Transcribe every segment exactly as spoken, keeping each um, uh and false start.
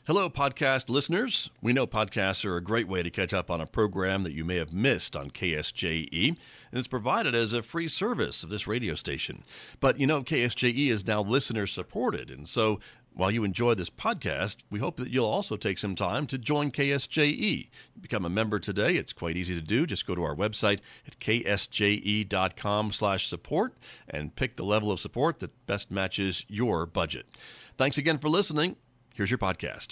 Hello, podcast listeners. We know podcasts are a great way to catch up on a program that you may have missed on K S J E, and it's provided as a free service of this radio station. But you know, K S J E is now listener-supported, and so while you enjoy this podcast, we hope that you'll also take some time to join K S J E. Become a member today. It's quite easy to do. Just go to our website at k s j e dot com slash support and pick the level of support that best matches your budget. Thanks again for listening. Here's your podcast.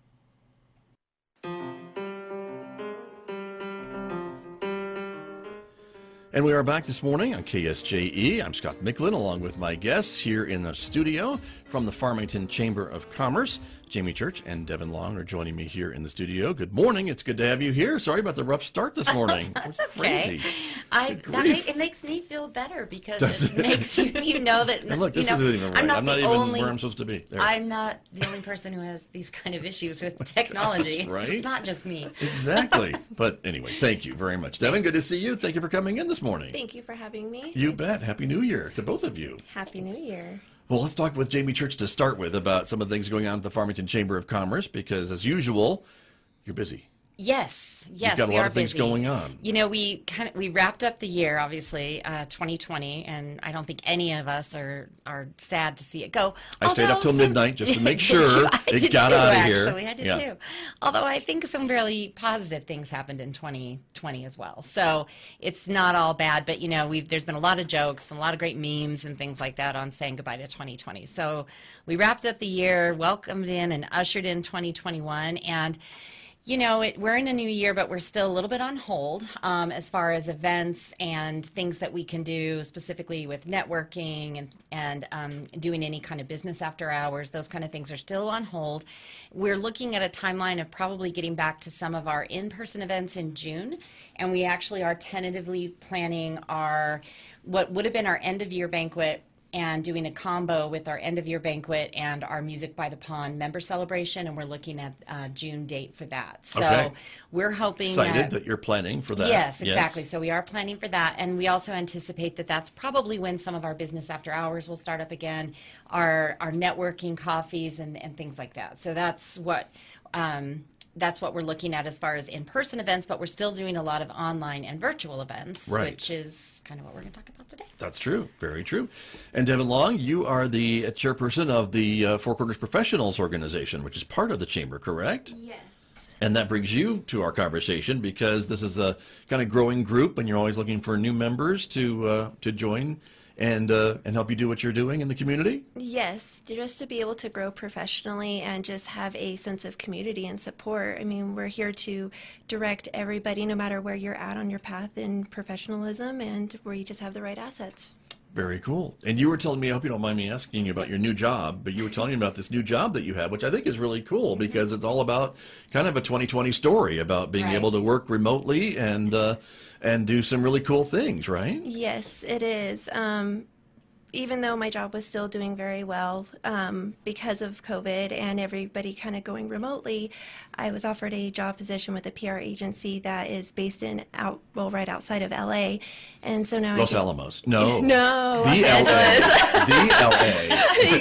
And we are back this morning on K S J E. I'm Scott Micklin, along with my guests here in the studio from the Farmington Chamber of Commerce. Jamie Church and Devin Long are joining me here in the studio. Good morning. It's good to have you here. Sorry about the rough start this morning. That's It's okay. Crazy. I that make, it makes me feel better because Does it, it? makes you you know that And look, you this know, isn't even right. I'm not, I'm not the even only, where I'm supposed to be. There. I'm not the only person who has these kind of issues with technology. Gosh, right? It's not just me. Exactly. But anyway, thank you very much. Devin, good to see you. Thank you for coming in this morning. Thank you for having me. You bet. Happy New Year to both of you. Happy New Year. Well, let's talk with Jamie Church to start with about some of the things going on at the Farmington Chamber of Commerce, because as usual, you're busy. Yes, yes, You've got a we lot are of things busy. going on. You know, we kind of we wrapped up the year, obviously, uh, twenty twenty, and I don't think any of us are are sad to see it go. I stayed up Although till some- midnight just to make Did sure you? I it did got too, out of here. Actually, I did Yeah. too. Although I think some really positive things happened in twenty twenty as well. So it's not all bad, but you know, we've there's been a lot of jokes and a lot of great memes and things like that on saying goodbye to twenty twenty. So we wrapped up the year, welcomed in and ushered in twenty twenty-one, and you know, it, we're in a new year, but we're still a little bit on hold um, as far as events and things that we can do specifically with networking and, and um, doing any kind of business after hours. Those kind of things are still on hold. We're looking at a timeline of probably getting back to some of our in-person events in June, and we actually are tentatively planning our, what would have been our end-of-year banquet and doing a combo with our end-of-year banquet and our Music by the Pond member celebration, and we're looking at uh, June date for that. So Okay. we're hoping Excited that, that you're planning for that. yes, exactly. So we are planning for that, and we also anticipate that that's probably when some of our business after hours will start up again, our our networking coffees and, and things like that. So that's what um, that's what we're looking at as far as in-person events, but we're still doing a lot of online and virtual events, Right. which is kind of what we're going to talk about today. That's true. Very true. And Devin Long, you are the chairperson of the uh, Four Corners Professionals Organization, which is part of the Chamber, correct? Yes. And that brings you to our conversation because this is a kind of growing group, and you're always looking for new members to uh, to join and uh, and help you do what you're doing in the community. Yes, just to be able to grow professionally and just have a sense of community and support. I mean, we're here to direct everybody, no matter where you're at on your path in professionalism, and where you just have the right assets. Very cool. And you were telling me, I hope you don't mind me asking you about your new job, but you were telling me about this new job that you have, which I think is really cool because it's all about kind of a twenty twenty story about being Right. able to work remotely and uh, and do some really cool things, right? Yes, it is. Um, even though my job was still doing very well um, because of COVID and everybody kind of going remotely, I was offered a job position with a P R agency that is based in out well right outside of L A, and so now Los I get- Alamos. No. No, The Los L A. Angeles. The L A.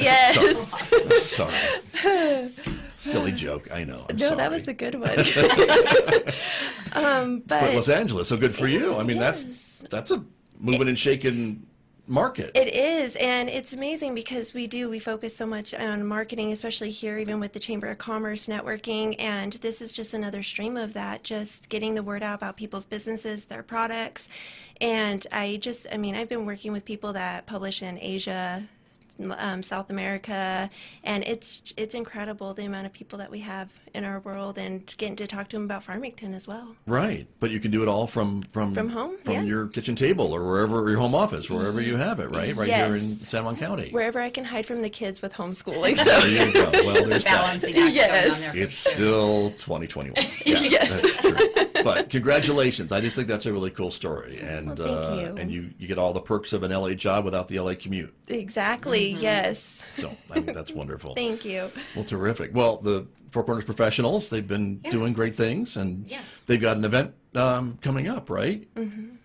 Yes. Sorry. Sorry. Silly joke. I know. I'm no, sorry. that was a good one. um, but, But Los Angeles, so good for you. I mean, Yes. that's that's a moving and shaking market. it is, and it's amazing because we do, we focus so much on marketing, especially here, even with the Chamber of Commerce networking, and this is just another stream of that, just getting the word out about people's businesses, their products, and I just, I mean, I've been working with people that publish in Asia, um, South America, and it's it's incredible the amount of people that we have in our world, and getting to talk to them about Farmington as well. Right, but you can do it all from from From home, from yeah. your kitchen table or wherever your home office, wherever you have it. Right, right here in Yes. San Juan County. Wherever I can hide from the kids with homeschooling. So. There you go. Well, There's there's a that. balancing act Yes. going on there. for It's sure. still twenty twenty-one. Yeah, Yes. that's true. But congratulations! I just think that's a really cool story, and Well, thank uh, you. and you you get all the perks of an L A job without the L A commute. Exactly, yes. So I think that's wonderful. Thank you. Well, terrific. Well, the Four Corners Professionals, they've been Yeah. doing great things, and Yes. they've got an event um, coming up, right? Mm-hmm.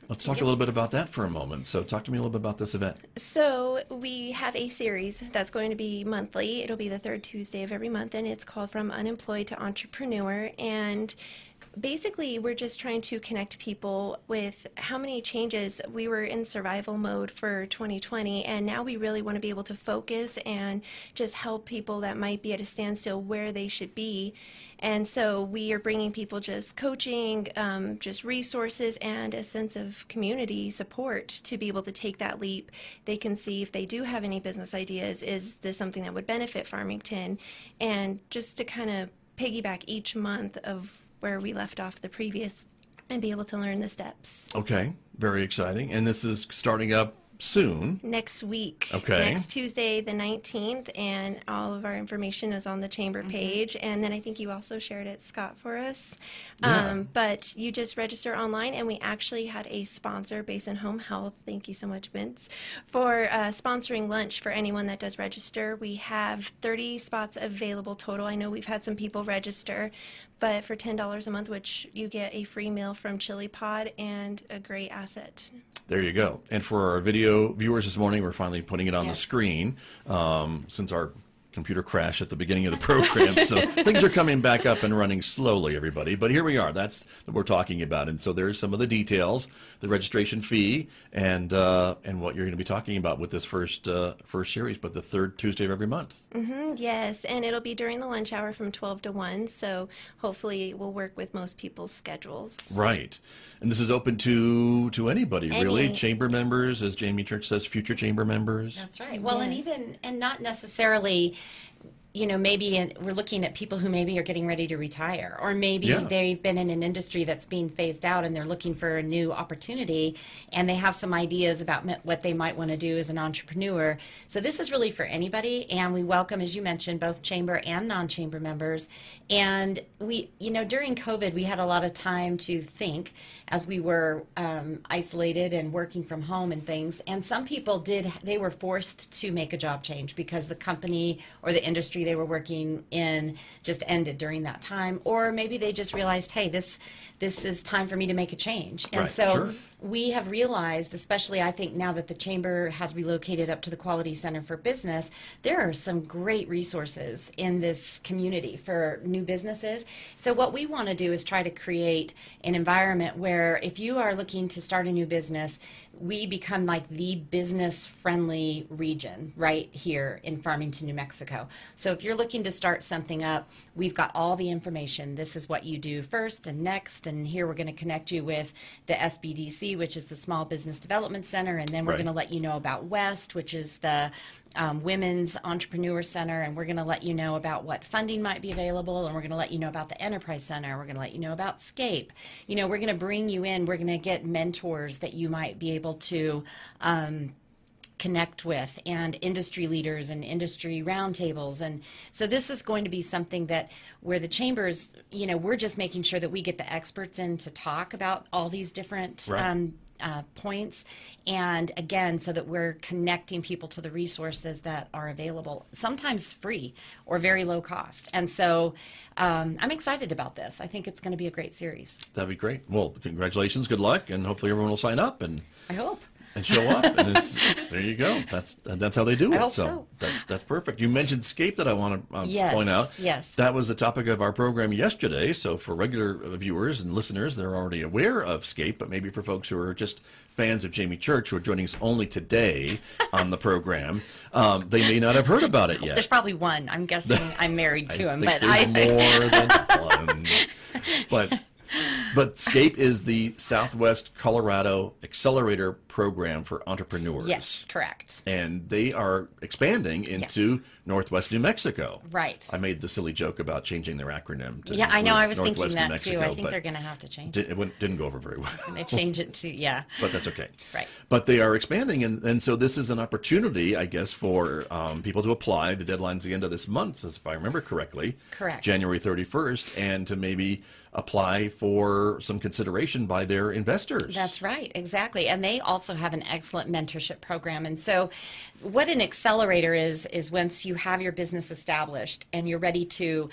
Let's talk yep. a little bit about that for a moment. So talk to me a little bit about this event. So we have a series that's going to be monthly. It'll be the third Tuesday of every month, and it's called From Unemployed to Entrepreneur. And basically, we're just trying to connect people with how many changes. We were in survival mode for twenty twenty, and now we really want to be able to focus and just help people that might be at a standstill where they should be. And so we are bringing people just coaching, um, just resources, and a sense of community support to be able to take that leap. They can see if they do have any business ideas, is this something that would benefit Farmington? And just to kind of piggyback each month of where we left off the previous and be able to learn the steps. Okay, very exciting. And this is starting up soon. Next week. Okay. Next Tuesday, the nineteenth, and all of our information is on the Chamber Mm-hmm. page. And then I think you also shared it, Scott, for us. Yeah. Um, but you just register online, and we actually had a sponsor, Basin Home Health. Thank you so much, Vince, for uh, sponsoring lunch for anyone that does register. We have thirty spots available total. I know we've had some people register, but for ten dollars a month, which you get a free meal from Chili Pod and a great asset. There you go. And for our video viewers this morning, we're finally putting it on Yes. the screen um, since our computer crashed at the beginning of the program. So things are coming back up and running slowly, everybody. But here we are. That's what we're talking about. And so there's some of the details, the registration fee, and uh, and what you're going to be talking about with this first uh, first series, but the third Tuesday of every month. Mm-hmm, yes, and it'll be during the lunch hour from twelve to one, so hopefully we'll work with most people's schedules. Right. And this is open to to anybody, Any. really. Chamber members, as Jamie Church says, future chamber members. That's right. Well, and Yes. even, and not necessarily, you know, maybe in, we're looking at people who maybe are getting ready to retire, or maybe Yeah. they've been in an industry that's being phased out and they're looking for a new opportunity, and they have some ideas about m- what they might want to do as an entrepreneur. So this is really for anybody, and we welcome, as you mentioned, both chamber and non-chamber members. And we, you know, during COVID, we had a lot of time to think as we were um, isolated and working from home and things. And some people did, they were forced to make a job change because the company or the industry they were working in just ended during that time. Or maybe they just realized, hey, this this is time for me to make a change. And Right, so sure. we have realized, especially I think now that the Chamber has relocated up to the Quality Center for Business, there are some great resources in this community for new businesses. So what we want to do is try to create an environment where if you are looking to start a new business, we become like the business-friendly region right here in Farmington, New Mexico. So if you're looking to start something up, we've got all the information. This is what you do first and next, and here we're going to connect you with the S B D C, which is the Small Business Development Center, and then we're Right. going to let you know about West, which is the um, Women's Entrepreneur Center, and we're going to let you know about what funding might be available, and we're going to let you know about the Enterprise Center. We're going to let you know about Scape. You know, we're going to bring you in. We're going to get mentors that you might be able to um, connect with, and industry leaders and industry roundtables. And so this is going to be something that where the chambers, you know, we're just making sure that we get the experts in to talk about all these different Right. um, uh, points. And again, so that we're connecting people to the resources that are available, sometimes free or very low cost. And so um, I'm excited about this. I think it's going to be a great series. That'd be great. Well, congratulations, good luck, and hopefully everyone will sign up and I hope. and show up. And it's, there you go. That's that's how they do I it. hope so. that's that's perfect. You mentioned Scape that I want to uh, Yes, point out. yes. That was the topic of our program yesterday. So for regular viewers and listeners, they're already aware of Scape, but maybe for folks who are just fans of Jamie Church who are joining us only today on the program, um, they may not have heard about it yet. There's probably one. I'm guessing I'm married to I him, think but there's I more than one. But but Scape is the Southwest Colorado Accelerator Program for Entrepreneurs. yes, correct. And they are expanding into Northwest New Mexico. Right. I made the silly joke about changing their acronym to Yeah, I know. include I was thinking Northwest New that Mexico, too. I think but they're going to have to change di- it. it went, didn't go over very well. They change it to yeah. But that's okay. Right. But they are expanding, and, and so this is an opportunity, I guess, for um, people to apply. The deadline's the end of this month, as if I remember correctly. Correct. January thirty-first, and to maybe apply for some consideration by their investors. That's right, exactly. And they also have an excellent mentorship program. And so what an accelerator is, is once you have your business established and you're ready to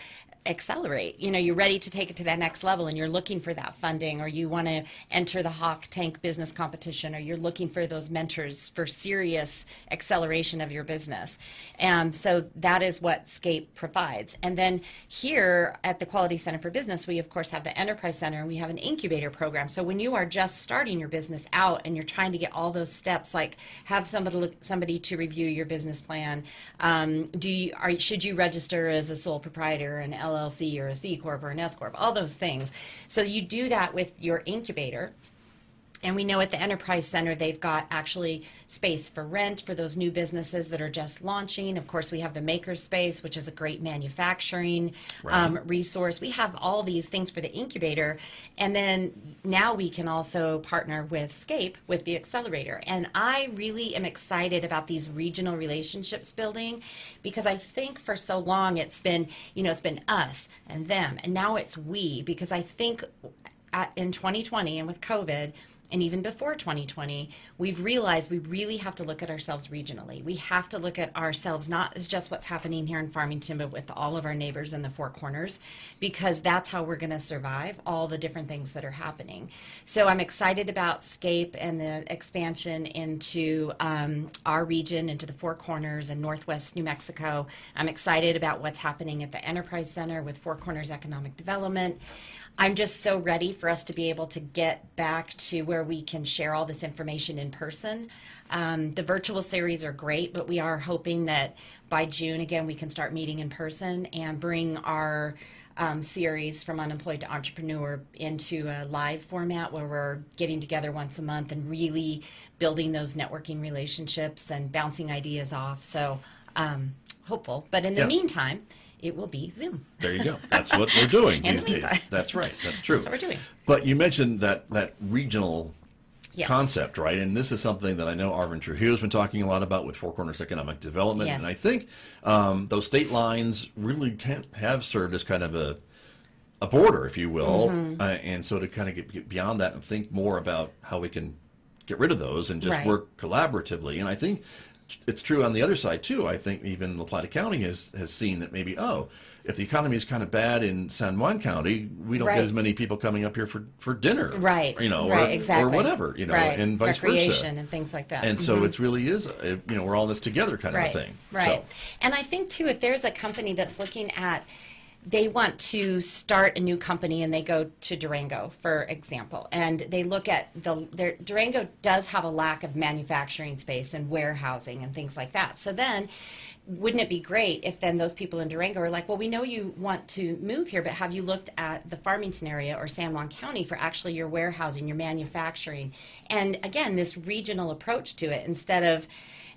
accelerate. You know, you're ready to take it to that next level and you're looking for that funding, or you want to enter the Hawk Tank business competition, or you're looking for those mentors for serious acceleration of your business. And so that is what SCAPE provides. And then here at the Quality Center for Business, we of course have the Enterprise Center, and we have an incubator program. So when you are just starting your business out and you're trying to get all those steps, like have somebody look, somebody to review your business plan, um, do you, are, should you register as a sole proprietor, an L L C or a C Corp or an S Corp, all those things. So you do that with your incubator. And we know at the Enterprise Center, they've got actually space for rent for those new businesses that are just launching. Of course, we have the Makerspace, which is a great manufacturing right. um, resource. We have all these things for the incubator. And then now we can also partner with SCAPE, with the accelerator. And I really am excited about these regional relationships building, because I think for so long it's been, you know, it's been us and them. And now it's we, because I think at, in twenty twenty and with COVID, and even before twenty twenty, we've realized we really have to look at ourselves regionally. We have to look at ourselves not as just what's happening here in Farmington, but with all of our neighbors in the Four Corners, because that's how we're going to survive all the different things that are happening. So I'm excited about SCAPE and the expansion into um, our region, into the Four Corners and Northwest New Mexico. I'm excited about what's happening at the Enterprise Center with Four Corners Economic Development. I'm just so ready for us to be able to get back to where we can share all this information in person. Um, the virtual series are great, but we are hoping that by June, again, we can start meeting in person and bring our um, series From Unemployed to Entrepreneur into a live format where we're getting together once a month and really building those networking relationships and bouncing ideas off. So um, hopeful. But in the yeah. meantime, it will be Zoom. There you go. That's what we're doing In these the meantime. days. That's right. That's true. That's what we're doing. But you mentioned that that regional yes. concept, right? And this is something that I know Arvin Trujillo has been talking a lot about with Four Corners Economic Development. Yes. And I think um, those state lines really can't have served as kind of a a border, if you will. Mm-hmm. Uh, and so to kind of get, get beyond that and think more about how we can get rid of those and just Right. work collaboratively. And I think it's true on the other side, too. I think even La Plata County has, has seen that maybe, oh, if the economy is kind of bad in San Juan County, we don't Right. get as many people coming up here for, for dinner. Right. You know, right, or, exactly. or whatever, you know, right. and vice Recreation versa. and things like that. And so Mhm. it's really is, a, you know, we're all in this together kind right. of a thing. Right. So, And I think, too, if there's a company that's looking at, they want to start a new company and they go to Durango, for example, and they look at the, their, Durango does have a lack of manufacturing space and warehousing and things like that. So then, wouldn't it be great if then those people in Durango are like, well, we know you want to move here, but have you looked at the Farmington area or San Juan County for actually your warehousing, your manufacturing? And again, this regional approach to it instead of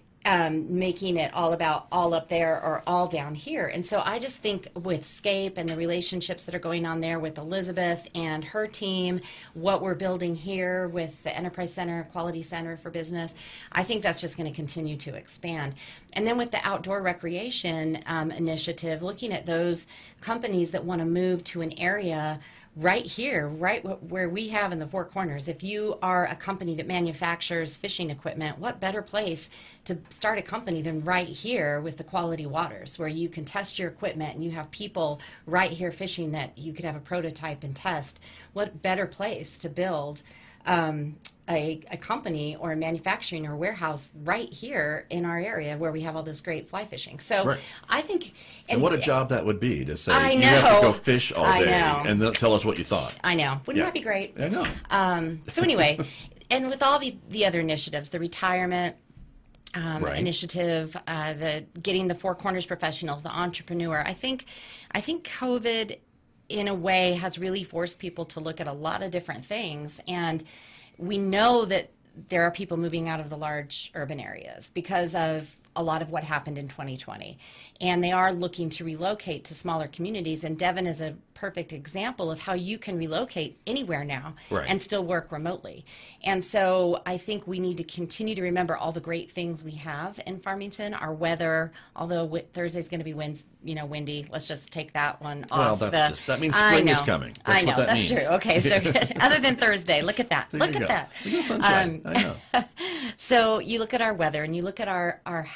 um, making it all about all up there or all down here. And so I just think with SCAPE and the relationships that are going on there with Elizabeth and her team, what we're building here with the Enterprise Center, Quality Center for Business, I think that's just going to continue to expand. And then with the outdoor recreation um, initiative, looking at those companies that want to move to an area right here, right where we have in the Four Corners. If you are a company that manufactures fishing equipment, what better place to start a company than right here with the Quality Waters, where you can test your equipment and you have people right here fishing that you could have a prototype and test. What better place to build um, a, a company or a manufacturing or warehouse right here in our area where we have all this great fly fishing. So right. I think... And, and what a job that would be to say, I you know. have to go fish all I day know. and then tell us what you thought. I know. Wouldn't Yeah. that be great? I know. Um, so anyway, and with all the, the other initiatives, the retirement um, Right. initiative, uh, the getting the Four Corners professionals, the entrepreneur, I think, I think COVID in a way has really forced people to look at a lot of different things. And we know that there are people moving out of the large urban areas because of a lot of what happened in twenty twenty. And they are looking to relocate to smaller communities. And Devon is a perfect example of how you can relocate anywhere now Right. and still work remotely. And so I think we need to continue to remember all the great things we have in Farmington. Our weather, although w- Thursday's going to be winds, you know, windy. Let's just take that one Well, off. that's the, just- that means I spring is know. coming. That's I know, what that that's means. true. Okay, so other than Thursday, look at that. There look you at go. that. Look at the sunshine. Um, I know. So you look at our weather and you look at our, our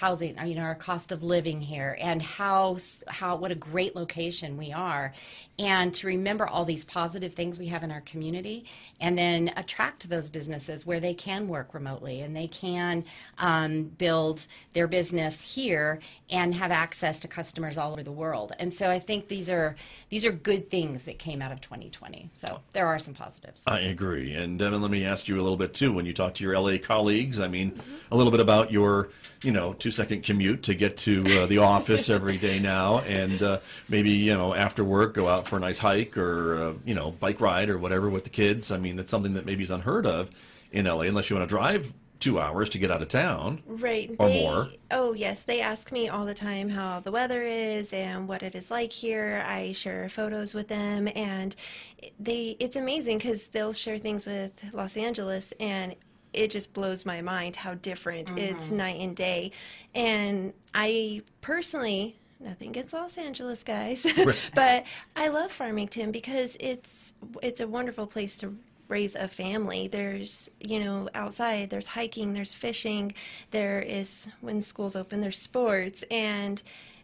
housing, you know, our cost of living here, and how how what a great location we are, and to remember all these positive things we have in our community, and then attract those businesses where they can work remotely and they can um, build their business here and have access to customers all over the world. And so I think these are these are good things that came out of twenty twenty. So there are some positives. I agree. And Devin, let me ask you a little bit too. When you talk to your L A colleagues, I mean, mm-hmm. a little bit about your, you know, two-second commute to get to uh, the office every day now, and uh, maybe, you know, after work go out for a nice hike or uh, you know, bike ride or whatever with the kids. I mean, that's something that maybe is unheard of in L A unless you want to drive two hours to get out of town, right? Or they, more. Oh yes, they ask me all the time how the weather is and what it is like here. I share photos with them, and they it's amazing because they'll share things with Los Angeles, and it just blows my mind how different mm-hmm. it's night and day. And I personally, nothing against Los Angeles, guys, right. but I love Farmington because it's it's a wonderful place to raise a family. There's, you know, outside, there's hiking, there's fishing, there is, when school's open, there's sports, and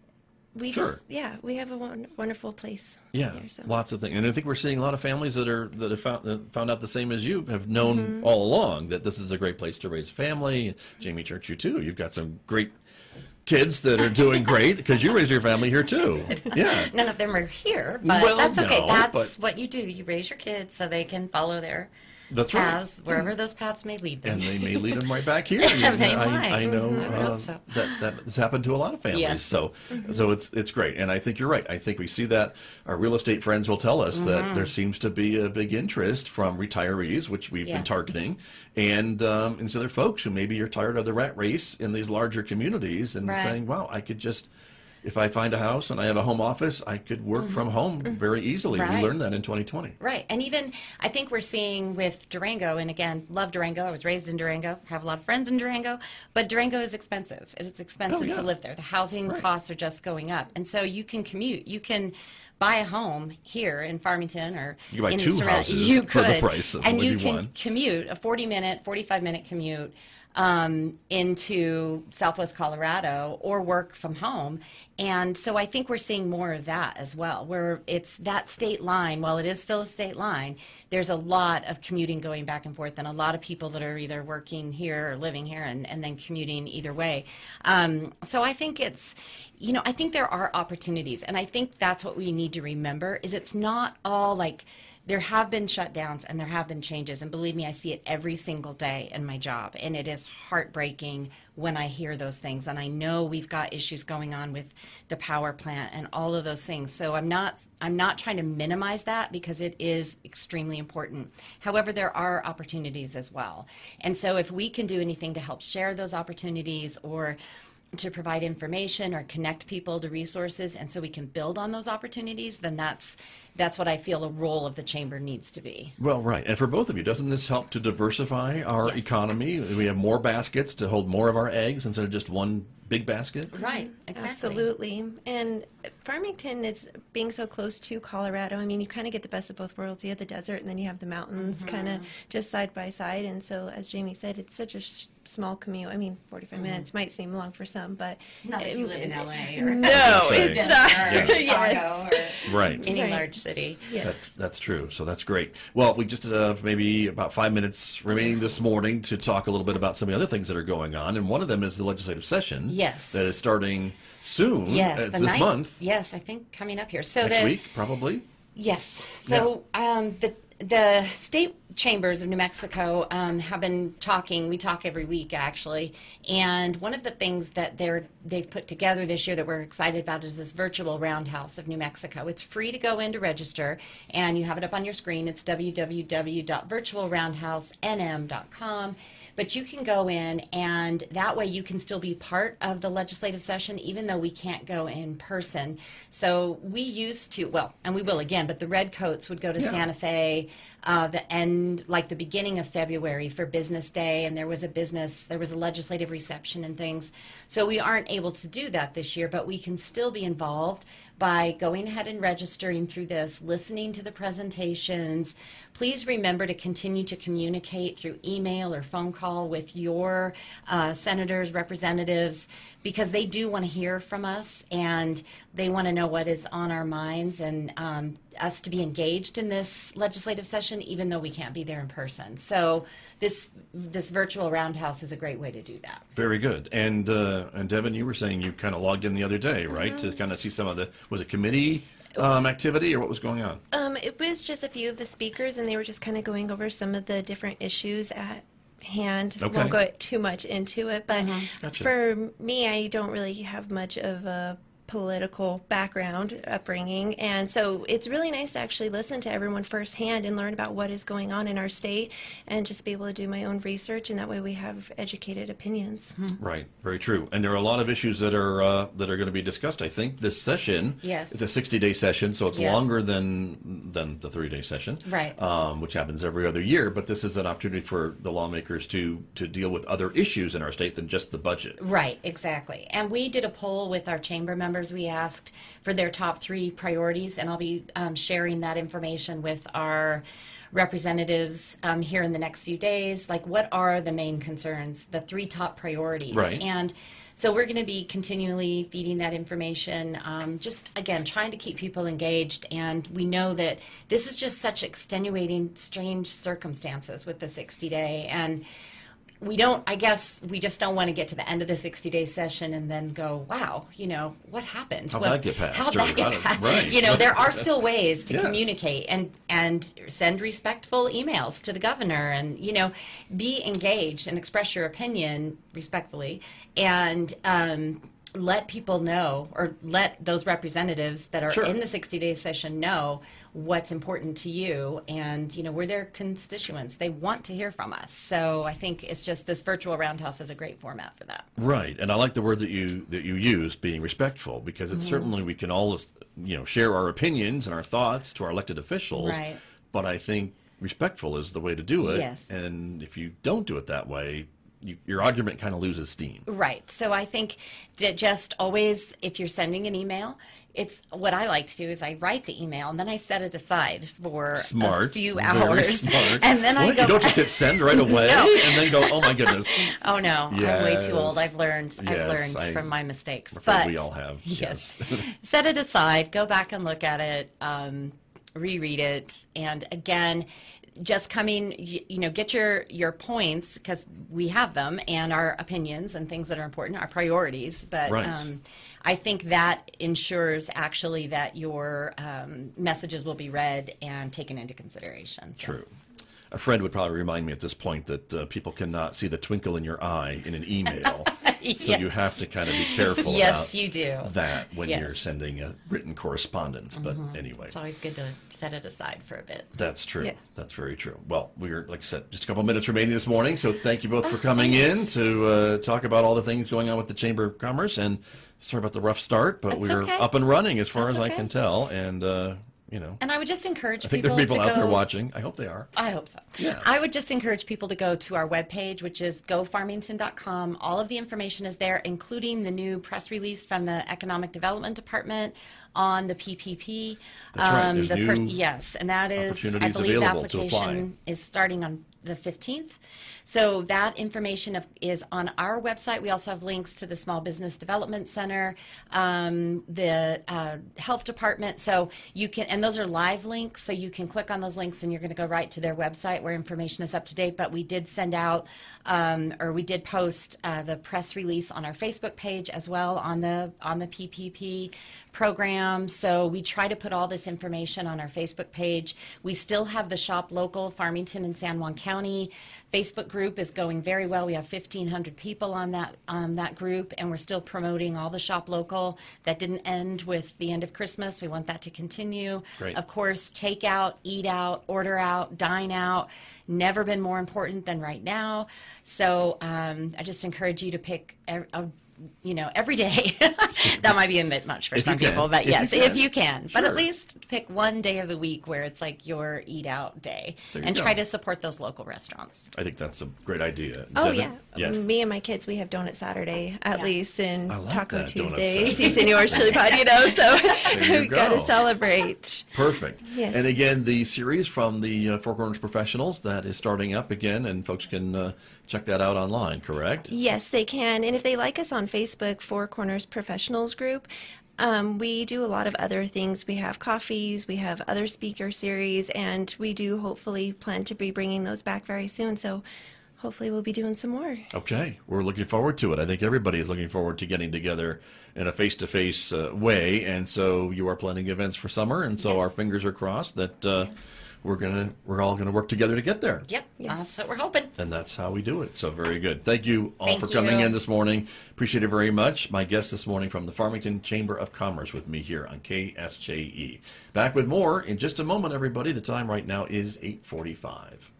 we sure. just, yeah, we have a one, wonderful place. Yeah, here, so. Lots of things. And I think we're seeing a lot of families that are that have found, that found out the same as you have known mm-hmm. all along, that this is a great place to raise a family. Jamie Church, you too. You've got some great kids that are doing great because you raised your family here too. Yeah. None of them are here, but well, that's okay. No, that's but... what you do. You raise your kids so they can follow their that's paths, right. wherever those paths may lead them. And they may lead them right back here. they I, might. I know mm-hmm. uh, I so. that that has happened to a lot of families. Yes. So mm-hmm. so it's it's great. And I think you're right. I think we see that our real estate friends will tell us mm-hmm. that there seems to be a big interest from retirees, which we've yes. been targeting, and um, and so there are folks who maybe are tired of the rat race in these larger communities and right. saying, wow, I could just, if I find a house and I have a home office, I could work mm-hmm. from home mm-hmm. very easily. Right. We learned that in twenty twenty. Right. And even I think we're seeing with Durango, and again, love Durango. I was raised in Durango, have a lot of friends in Durango, but Durango is expensive. It's expensive oh, yeah. to live there. The housing right. costs are just going up. And so you can commute. You can buy a home here in Farmington or you can buy in two the surround- houses you for could, the price of and maybe you can one. commute a forty minute, forty-five minute commute um, into Southwest Colorado or work from home. And so I think we're seeing more of that as well, where it's that state line. While it is still a state line, there's a lot of commuting going back and forth, and a lot of people that are either working here or living here and, and then commuting either way. Um, so I think it's, you know, I think there are opportunities, and I think that's what we need to remember is it's not all like, there have been shutdowns and there have been changes, and believe me, I see it every single day in my job, and it is heartbreaking when I hear those things. And I know we've got issues going on with the power plant and all of those things. So I'm not I'm not trying to minimize that because it is extremely important. However, there are opportunities as well. And so if we can do anything to help share those opportunities or to provide information or connect people to resources, and so we can build on those opportunities, then that's that's what I feel the role of the chamber needs to be. Well, right. And for both of you, doesn't this help to diversify our yes. economy? We have more baskets to hold more of our eggs instead of just one big basket? Right, exactly. Absolutely. And Farmington, it's being so close to Colorado. I mean, you kind of get the best of both worlds. You have the desert and then you have the mountains mm-hmm. kind of just side by side. And so, as Jamie said, it's such a sh- small commute. I mean, forty-five mm-hmm. minutes might seem long for some, but... Not if you live in L A or... No, it's Denver not. Or Chicago Yes. or right. any right. large city. Yes. That's that's true. So that's great. Well, we just have maybe about five minutes remaining this morning to talk a little bit about some of the other things that are going on. And one of them is the legislative session. Yes. That is starting soon. Yes, It's the this ninth, month. Yes, I think coming up here. So Next the, week, probably. Yes. So um, the the state chambers of New Mexico um, have been talking. We talk every week, actually. And one of the things that they're they've put together this year that we're excited about is this virtual Roundhouse of New Mexico. It's free to go in to register, and you have it up on your screen. It's w w w dot virtual roundhouse n m dot com. But you can go in, and that way you can still be part of the legislative session, even though we can't go in person. So we used to, well, and we will again, but the Redcoats would go to Yeah. Santa Fe uh, the end, like the beginning of February for Business Day, and there was a business, there was a legislative reception and things. So we aren't able to do that this year, but we can still be involved by going ahead and registering through this, listening to the presentations. Please remember to continue to communicate through email or phone call with your uh, senators, representatives, because they do want to hear from us and they want to know what is on our minds, and um, us to be engaged in this legislative session, even though we can't be there in person. So this this virtual roundhouse is a great way to do that. Very good. And uh, and Devin, you were saying you kind of logged in the other day, right, mm-hmm. to kind of see some of the, was it committee um, activity, or what was going on? Um, it was just a few of the speakers, and they were just kind of going over some of the different issues at hand. Okay. Won't go too much into it, but mm-hmm. Gotcha. For me, I don't really have much of a political background, upbringing, and so it's really nice to actually listen to everyone firsthand and learn about what is going on in our state, and just be able to do my own research, and that way we have educated opinions. Mm-hmm. Right, very true. And there are a lot of issues that are uh, that are going to be discussed. I think this session, yes, it's a sixty-day session, so it's yes. longer than than the three-day session, right? Um, which happens every other year. But this is an opportunity for the lawmakers to to deal with other issues in our state than just the budget. Right, exactly. And we did a poll with our chamber members. We asked for their top three priorities, and I'll be um, sharing that information with our representatives um, here in the next few days. Like, what are the main concerns, the three top priorities? Right. And so we're going to be continually feeding that information, um, just, again, trying to keep people engaged. And we know that this is just such extenuating, strange circumstances with the sixty-day. And we don't, I guess, we just don't want to get to the end of the sixty-day session and then go, wow, you know, what happened? How'd well, that get passed? How'd Or that get how- passed? right. You know, there are still ways to Yes. communicate and, and send respectful emails to the governor, and, you know, be engaged and express your opinion respectfully, and um, let people know, or let those representatives that are Sure. in the sixty-day session know what's important to you. And, you know, we're their constituents. They want to hear from us. So I think it's just, this virtual roundhouse is a great format for that. Right, and I like the word that you that you used, being respectful, because it's Mm-hmm. certainly, we can all, you know, share our opinions and our thoughts to our elected officials. Right. But I think respectful is the way to do it. Yes. And if you don't do it that way, you, your argument kind of loses steam. Right. So I think that just always, if you're sending an email, it's what I like to do is I write the email and then I set it aside for Smart. a few Very hours. smart. And then I What? go. You don't just hit send right away No. and then go, oh my goodness. Oh no, I'm way too old. Yes. I've learned. I've Yes, learned I- from my mistakes. I'm afraid But we all have. yes, Yes. set it aside. Go back and look at it. Um, reread it, and again, just coming, you, you know, get your your points, because we have them, and our opinions and things that are important, our priorities. But Right. um, I think that ensures actually that your um, messages will be read and taken into consideration. So. True. A friend would probably remind me at this point that uh, people cannot see the twinkle in your eye in an email. So Yes. you have to kind of be careful Yes, about you do. that when Yes. you're sending a written correspondence. But anyway, It's always good to set it aside for a bit. that's true. Yeah. That's very true. Well, we're, like I said, just a couple minutes remaining this morning. So thank you both for Oh, coming thanks. in to uh, talk about all the things going on with the Chamber of Commerce. And sorry about the rough start, but That's we're okay. up and running as far That's as I okay. can tell. And, uh, you know, And I would just encourage I think there people, are people to out go, there watching. I hope they are. I hope so. Yeah. I would just encourage people to go to our webpage, which is go farmington dot com. All of the information is there, including the new press release from the Economic Development Department on the P P P. That's right. There's the per- new yes, and that is, I opportunities believe, the available to apply. application is starting on the fifteenth. So that information of, is on our website. We also have links to the Small Business Development Center, um, the uh, Health Department. So you can, and those are live links, so you can click on those links and you're going to go right to their website where information is up to date. But we did send out, um, or we did post uh, the press release on our Facebook page as well on the on the P P P program. So we try to put all this information on our Facebook page. We still have the Shop Local Farmington and San Juan County Facebook group is going very well. We have fifteen hundred people on that um, that group, and we're still promoting all the Shop Local. That didn't end with the end of Christmas. We want that to continue. Great. Of course, take out, eat out, order out, dine out. Never been more important than right now. So um, I just encourage you to pick a, a you know, every day. That might be a bit much for If some you can. people, but If yes, you can. if you can. But Sure. at least pick one day of the week where it's like your eat out day, There you and go. try to support those local restaurants. I think that's a great idea. Oh Devin? yeah. Yeah. Me and my kids, we have Donut Saturday at Yeah. least, and I like Taco that, Donut Tuesday, Saturday. Si Senor's Chili Pod, you know. So you we got to go. celebrate. Perfect. Yes. And again, the series from the uh, Four Corners Professionals, that is starting up again, and folks can uh, check that out online, correct? Yes, they can. And if they like us on Facebook, Four Corners Professionals Group, um, we do a lot of other things. We have coffees, we have other speaker series, and we do hopefully plan to be bringing those back very soon. So hopefully we'll be doing some more. Okay, we're looking forward to it. I think everybody is looking forward to getting together in a face-to-face uh, way, and so you are planning events for summer, and so Yes. our fingers are crossed that uh, we're gonna we're all gonna work together to get there. Yep, Yes. that's what we're hoping. And that's how we do it. So very good. Thank you all Thank for coming you. in this morning. Appreciate it very much. My guest this morning from the Farmington Chamber of Commerce with me here on K S J E. Back with more in just a moment, everybody. The time right now is eight forty-five.